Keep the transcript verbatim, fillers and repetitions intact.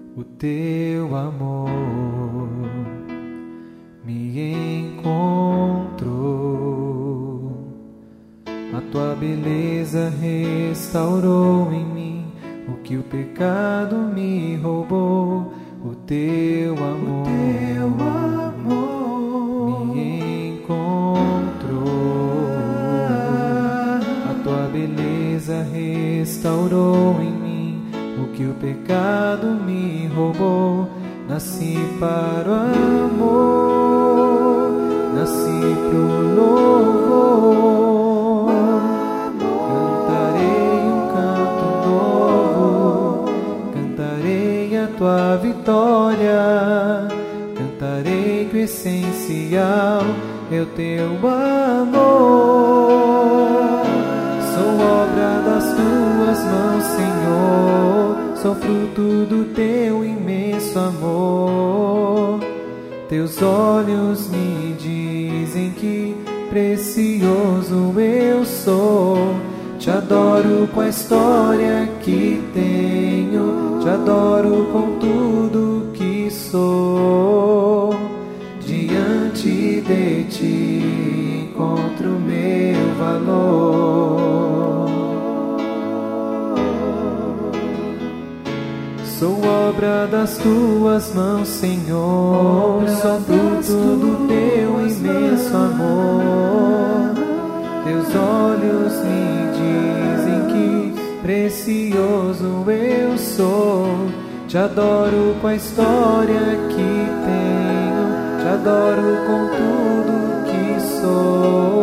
o teu amor me encontrou. A tua beleza restaurou em mim o que o pecado me roubou. O teu amor, o teu amor me encontrou. A tua beleza restaurou em mim o que o pecado me roubou. Nasci para o amor, nasci pro louvor. Cantarei um canto novo, cantarei a tua vitória. Cantarei que o essencial é o teu amor. Sou obra das tuas mãos, Senhor, sou fruto do teu imenso amor. Teus olhos me dizem que precioso eu sou. Te adoro com a história que tenho, te adoro com tudo que sou. Diante de ti encontro meu valor. Sou obra das tuas mãos, Senhor, sou fruto do teu imenso amor. Teus olhos me dizem que precioso eu sou. Te adoro com a história que tenho, te adoro com tudo que sou.